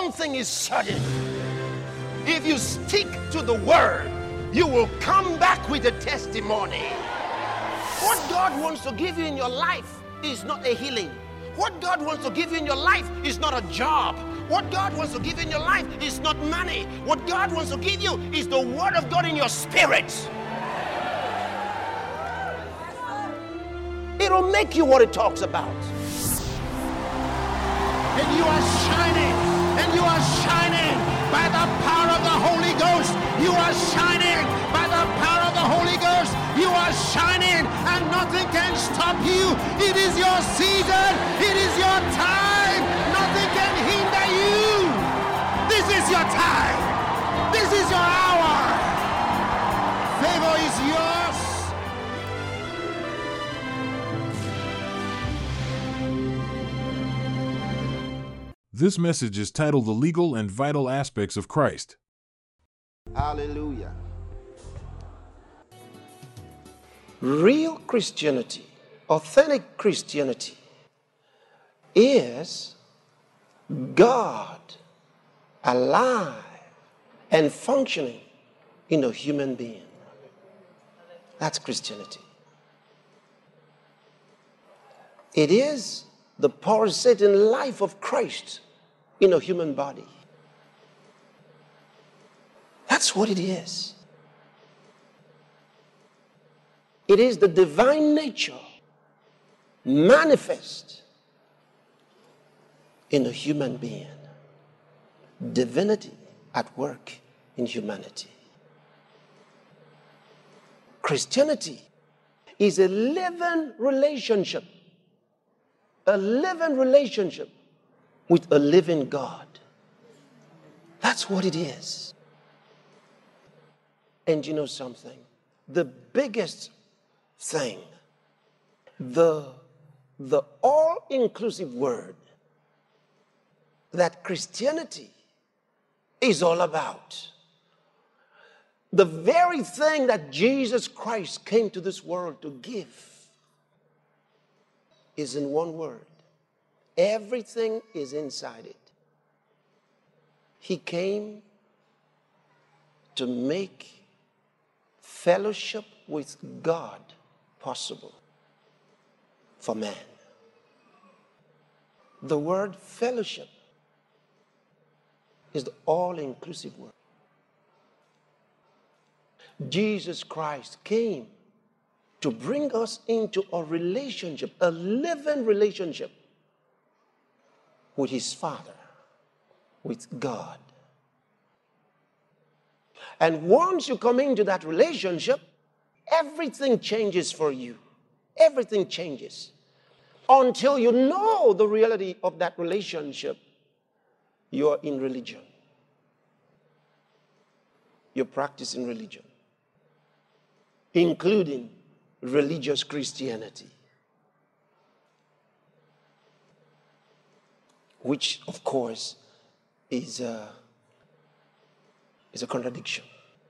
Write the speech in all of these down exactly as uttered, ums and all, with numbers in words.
one thing is certain. If you stick to the word, you will come back with a testimony. What God wants to give you in your life is not a healing. What God wants to give you in your life is not a job. What God wants to give you in your life is not money. What God wants to give you is the word of God in your spirit. It'll make you what it talks about. And you are shining, and you are shining by the power of the Holy Ghost. You are shining by the power of the Holy Ghost. You are shining, and nothing can stop you. It is your season. It is your time. Nothing can hinder you. This is your time. This is your hour. Favor is yours. This message is titled The Legal and Vital Aspects of Christ. Hallelujah. Real Christianity, authentic Christianity, is God alive and functioning in a human being. That's Christianity. It is the pulsating life of Christ in a human body. That's what it is. It is the divine nature manifest in a human being. Divinity at work in humanity. Christianity is a living relationship. A living relationship with a living God. That's what it is. And you know something? The biggest thing, the, the all-inclusive word that Christianity is all about, the very thing that Jesus Christ came to this world to give, is in one word. Everything is inside it. He came to make fellowship with God possible for man. The word fellowship is the all-inclusive word. Jesus Christ came to bring us into a relationship, a living relationship with his Father, with God. And once you come into that relationship, everything changes for you. Everything changes. Until you know the reality of that relationship, you are in religion. You're practicing religion, including religious Christianity, which, of course, is a, is a contradiction.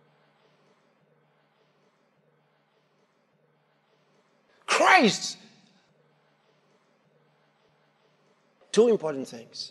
Christ. Two important things.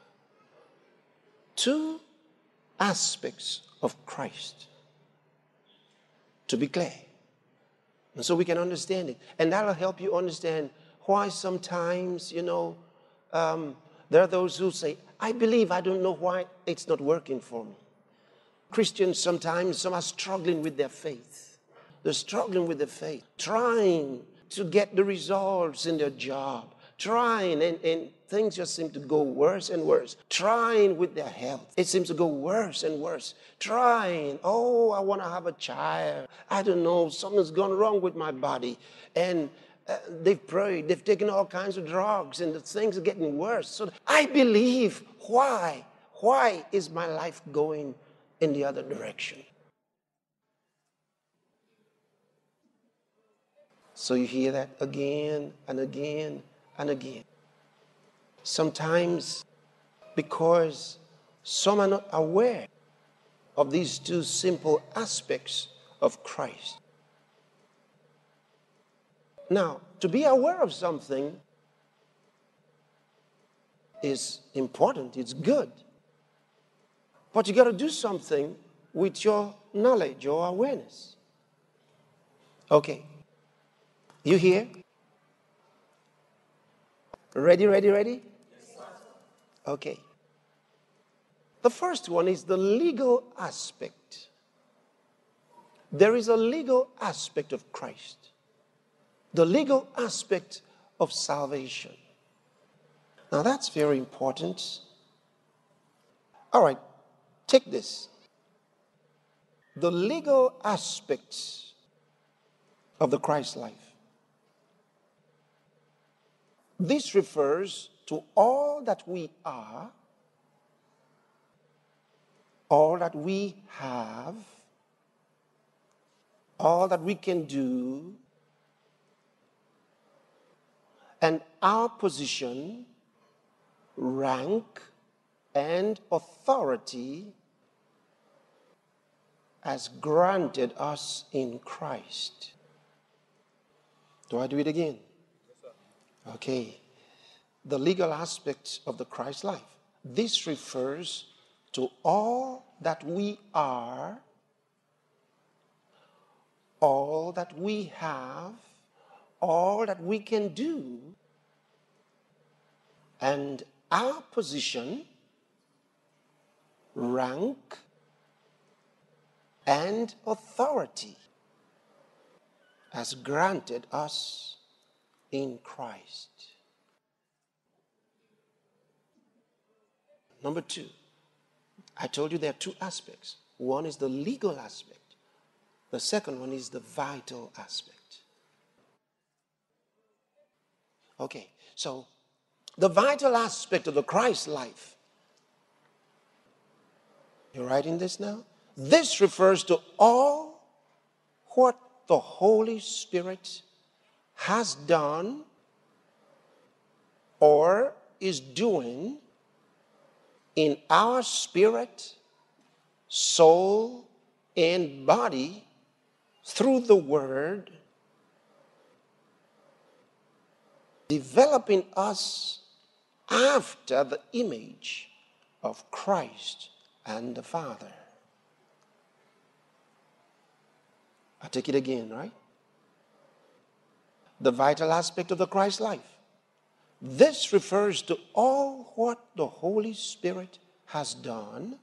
Two aspects of Christ. To be clear. And so we can understand it. And that'll help you understand why sometimes, you know, um, there are those who say, I believe, I don't know why it's not working for me. Christians sometimes, some are struggling with their faith. They're struggling with their faith, trying to get the results in their job, trying, and, and things just seem to go worse and worse. Trying with their health, it seems to go worse and worse. Trying, oh, I want to have a child. I don't know, something's gone wrong with my body. And uh, they've prayed, they've taken all kinds of drugs, and the things are getting worse. So I believe, why? Why is my life going in the other direction? So you hear that again and again and again. Sometimes because some are not aware of these two simple aspects of Christ. Now, to be aware of something is important, it's good. But you got to do something with your knowledge, your awareness. Okay. You here? Ready, ready, ready? Okay. The first one is the legal aspect. There is a legal aspect of Christ. The legal aspect of salvation. Now that's very important. All right, take this. The legal aspects of the Christ life. This refers to all that we are, all that we have, all that we can do, and our position, rank, and authority as granted us in Christ. Do I do it again? Yes, sir. Okay. The legal aspects of the Christ life. This refers to all that we are, all that we have, all that we can do, and our position, rank, and authority as granted us in Christ. Number two, I told you there are two aspects. One is the legal aspect. The second one is the vital aspect. Okay, so the vital aspect of the Christ life. You're writing this now? This refers to all what the Holy Spirit has done or is doing in our spirit, soul, and body through the Word, developing us after the image of Christ and the Father. I take it again, right? The vital aspect of the Christ life. This refers to all what the Holy Spirit has done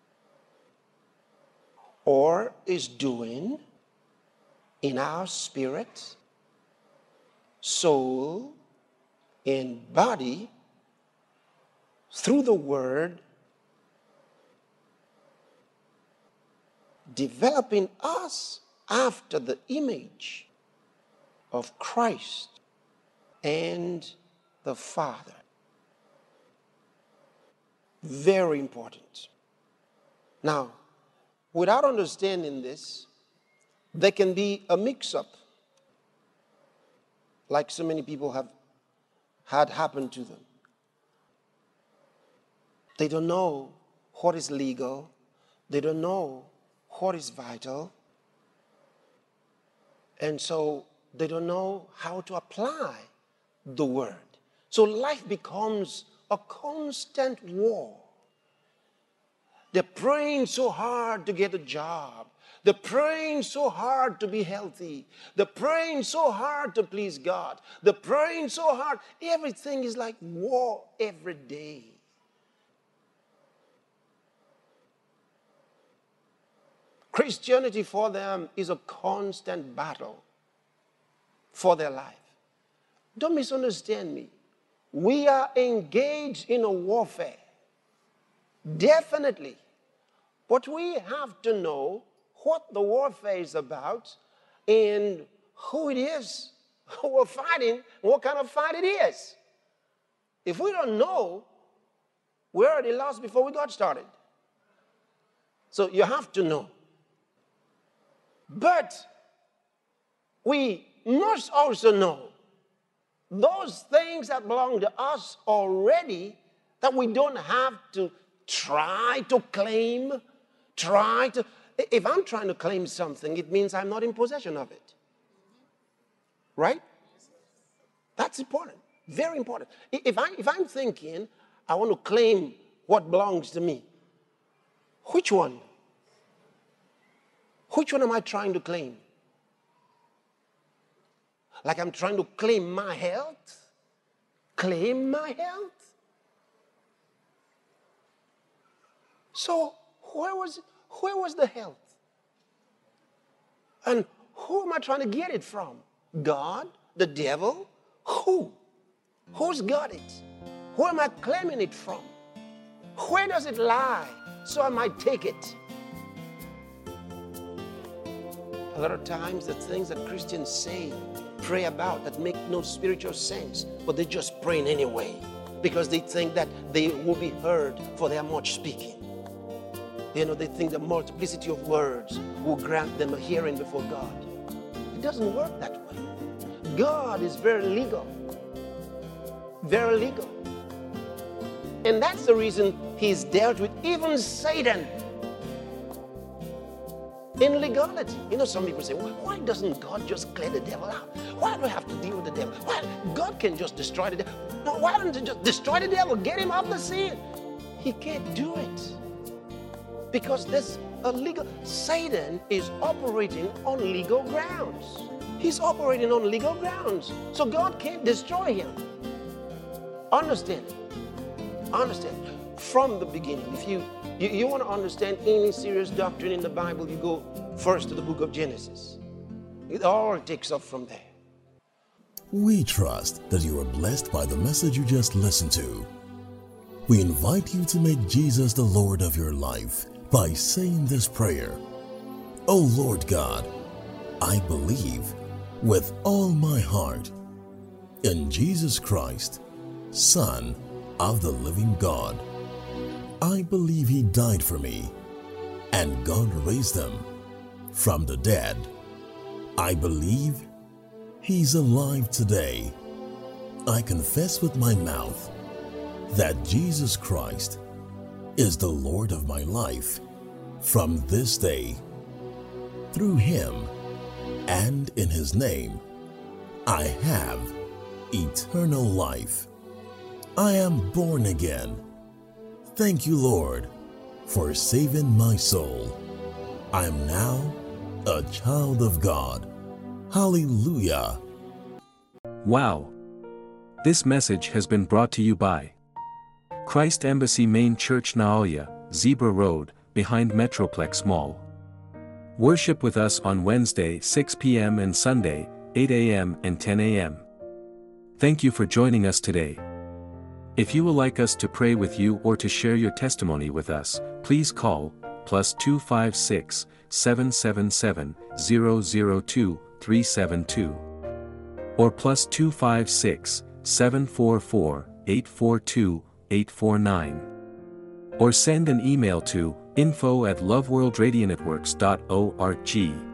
or is doing in our spirit, soul, and body through the Word, developing us after the image of Christ and the Father. Very important. Now, without understanding this, there can be a mix-up, like so many people have had happen to them. They don't know what is legal. They don't know what is vital. And so they don't know how to apply the Word. So life becomes a constant war. They're praying so hard to get a job. They're praying so hard to be healthy. They're praying so hard to please God. They're praying so hard. Everything is like war every day. Christianity for them is a constant battle for their life. Don't misunderstand me. We are engaged in a warfare. Definitely. But we have to know what the warfare is about and who it is who we're fighting, what kind of fight it is. If we don't know, we already lost before we got started. So you have to know. But we must also know those things that belong to us already that we don't have to try to claim, try to... If I'm trying to claim something, it means I'm not in possession of it. Right? That's important. Very important. If, I, if I'm thinking I want to claim what belongs to me, Which one? Which one am I trying to claim? Like I'm trying to claim my health? Claim my health? So where was, where was the health? And who am I trying to get it from? God? The devil? Who? Who's got it? Who am I claiming it from? Where does it lie so I might take it? A lot of times the things that Christians say, pray about, that make no spiritual sense, but they're just praying anyway because they think that they will be heard for their much speaking. You know, they think the multiplicity of words will grant them a hearing before God. It doesn't work that way. God is very legal. Very legal. And that's the reason he's dealt with even Satan in legality. You know, some people say, well, why doesn't God just clear the devil out? Why do I have to deal with the devil? Why? God can just destroy the devil. No, why don't you just destroy the devil? Get him off the scene. He can't do it. Because there's a legal, Satan is operating on legal grounds. He's operating on legal grounds. So God can't destroy him. Understand it. Understand it. From the beginning. If you, you, you want to understand any serious doctrine in the Bible, you go first to the book of Genesis. It all takes off from there. We trust that you are blessed by the message you just listened to. We invite you to make Jesus the Lord of your life by saying this prayer. Oh Lord God, I believe with all my heart in Jesus Christ, Son of the living God. I believe he died for me and God raised him from the dead. I believe he's alive today. I confess with my mouth that Jesus Christ is the Lord of my life from this day. Through him and in his name, I have eternal life. I am born again. Thank you, Lord, for saving my soul. I am now a child of God. Hallelujah. Wow. This message has been brought to you by Christ Embassy Main Church, Naoya, Zebra Road, behind Metroplex Mall. Worship with us on Wednesday six p m and Sunday eight a m and ten a m Thank you for joining us today. If you would like us to pray with you or to share your testimony with us, please call plus two five six, seven seven seven, zero zero two, three seven two or plus two five six, seven four four, eight four two, eight four nine or send an email to info at loveworldradionetworks dot org.